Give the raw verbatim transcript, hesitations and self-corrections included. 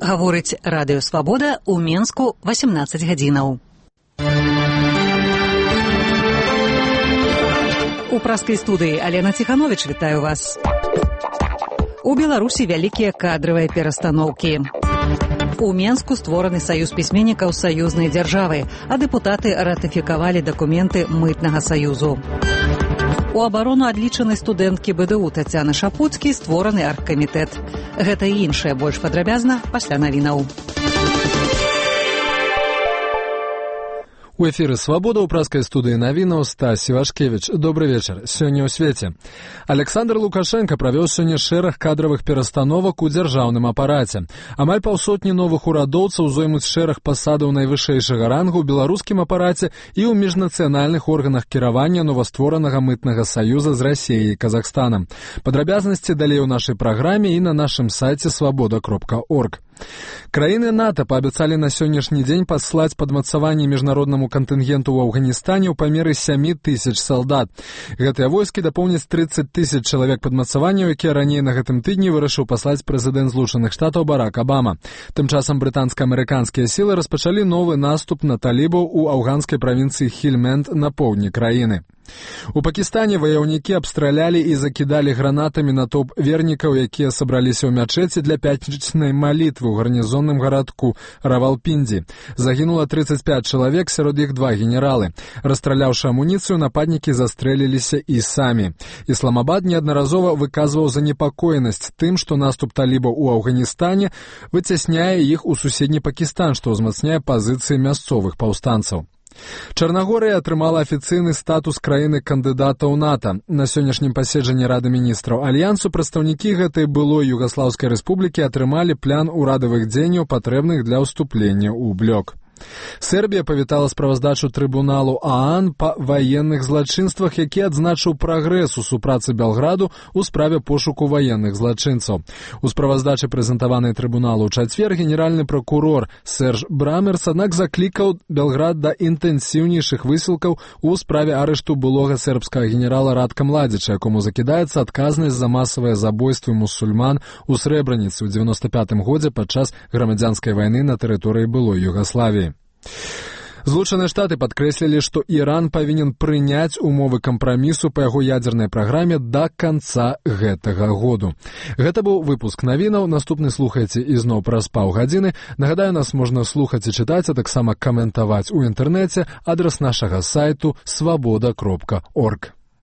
Гаворыць радыё «Свабода» ў Менску васемнаццаць гадзінаў. У праскай студыі Алена Ціхановіч вітаю вас. У Беларусі вялікія кадравыя перастаноўкі. У Менску створаны саюз пісьменнікаў саюзнай дзяржавы, а дэпутаты ратыфікавалі дакументы мытнага саюзу. У абарону адлічанай студэнткі БДУ Тацяны Шапуцкі створаны аргкамітэт. Гэта і іншае больш падрабязна пасля навінаў. У эфіры «Свабода» ў праскай студыі навінаў Стась Івашкевіч. Добры вечар. Сёння ў свеце. Александр Лукашенко правёў сёння шэраг кадравых перастановак у дзяржаўным апараце. Амаль паўсотні новых урадоўцаў зоймуць шэраг пасадаў найвышэйшага рангу ў беларускім апараце і ў міжнацыянальных органах кіравання новастворанага мытнага саюза з Расіяй і Казахстанам. Падрабязнасці далей у нашай праграме і на нашым сайце свабода кропка орг. Краіны НАТО паабяцалі на сённяшні дзень паслаць падмацаванне міжнароднаму кантынгенту ў Афганістане ў памеры сямі тысяч салдат. Гэтыя войскі дапоўняць трыццаць тысяч чалавек падмацаванняў, якія раней на гэтым тыдні вырашыў паслаць прэзідэнт Злучаных Штатаў Барак Абама. Тым часам брытанска-амерыканскія сілы распачалі новы наступ на талібаў у афганскай правінцыі Хельманд на поўдні краіны. У Пакістане ваяўнікі абстралялі і закідалі гранатамі натоўп вернікаў, якія сабраліся ў мячэці для пятнічнай малітвы ў гарнізонным гарадку Равалпінді. Загінула трыццаць пяць чалавек, сярод іх два генералы. Расстраляўшы амуніцыю, нападнікі застрэліліся і самі. Ісламабад неаднаразова выказваў занепакоенасць тым, што наступ талібаў у Афганістане выцясняе іх у суседні Пакістан, што ўзмацняе пазіцыі мясцовых паўстанцаў. Чарнагорыя атрымала афіцыйны статус краіны-кандыдата ў НАТО. На сённяшнім паседжанні Рады міністраў Альянсу прадстаўнікі гэтай былой Югаслаўскай рэспублікі атрымалі план урадавых дзеянняў, патрэбных для ўступлення ў блок. Сербія павітала справаздачу трыбуналу ААН па ваенных злачынствах, які адзначыў прагрэс у супрацы Белграду ў справе пошуку ваенных злачынцаў. У справаздачы, прэзентаванай трыбуналу ў чацвер, генеральны пракурор Серж Брамерс, аднак заклікаў Белград да інтэнсіўнейшых высілкаў у справе арышту былога сербскага генерала Радка Младзіча, якому закідаецца адказнасць за масавыя забойствы мусульман у Срэбраніцы ў дзевяноста пятым годзе падчас грамадзянскай вайны на тэрыторыі былой Югаславіі. Злучаныя Штаты падкрэслілі, што Іран павінен прыняць умовы кампрамісу па яго ядзернай праграме да канца гэтага году. Гэта быў выпуск навінаў. Наступны слухайце ізноў праз паўгадзіны. Нагадаю, нас можна слухаць і чытаць, а таксама каментаваць у інтэрнэце. Адрас нашага сайту свабода кропка орг.